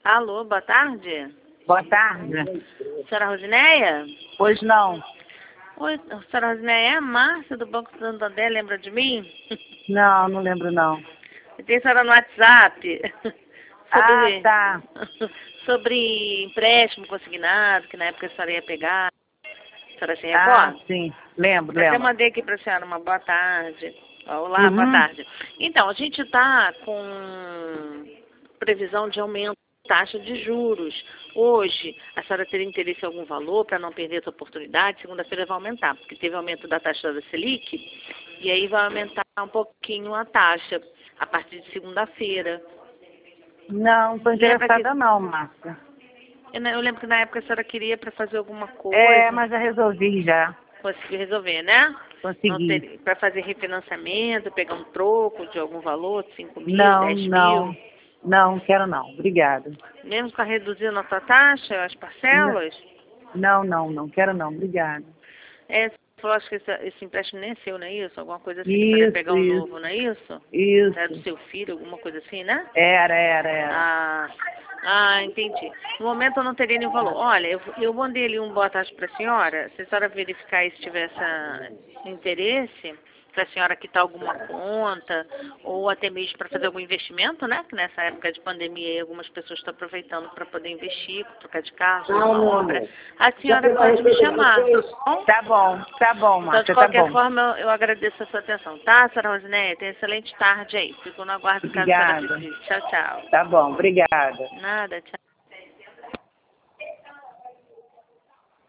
Alô, boa tarde. Boa tarde. Senhora Rosineia? Pois não. Oi, senhora Rosineia, é a Márcia do Banco Santander, lembra de mim? Não, não lembro não. Tem a senhora no WhatsApp. Ah, tá. Sobre empréstimo consignado, que na época a senhora ia pegar. A senhora se Ah, recorda? sim. Lembro, Eu até lembro. mandei aqui para a senhora uma boa tarde. Olá, boa tarde. Então, a gente está com previsão de aumento da taxa de juros. Hoje, a senhora teria interesse em algum valor para não perder essa oportunidade? Segunda-feira vai aumentar, porque teve aumento da taxa da Selic, e aí vai aumentar um pouquinho a taxa a partir de segunda-feira. Não, estou interessada não, Márcia. Eu lembro que na época a senhora queria para fazer alguma coisa. É, mas já resolvi já. Conseguiu resolver, né? Consegui. Para fazer refinanciamento, pegar um troco de algum valor, 5 mil, Não, 10 não. mil. Não, quero não. Obrigada. Mesmo para reduzir a nossa taxa, as parcelas? Não, não, não. Quero não. Obrigada. Você falou, acho que esse empréstimo nem é seu, não é isso? Alguma coisa assim, que você ia pegar Isso, um isso. novo, não é isso? Era do Isso. seu filho, alguma coisa assim, né? Era. Entendi. No momento eu não teria nenhum valor. Olha, eu mandei ali um boa tarde para a senhora. Se a senhora verificar aí se tiver interesse, para a senhora quitar alguma conta, ou até mesmo para fazer algum investimento, né? Que nessa época de pandemia aí, algumas pessoas estão aproveitando para poder investir, trocar de carro, fazer uma obra. A senhora pode me chamar, tá bom? Tá bom, Então, de Márcia, tá qualquer bom. forma, eu agradeço a sua atenção, tá, senhora Rosineia? Tenha excelente tarde aí. Fico no aguardo caso a senhora Obrigada. precise. Tchau, tchau. Tá bom, obrigada. Nada, tchau.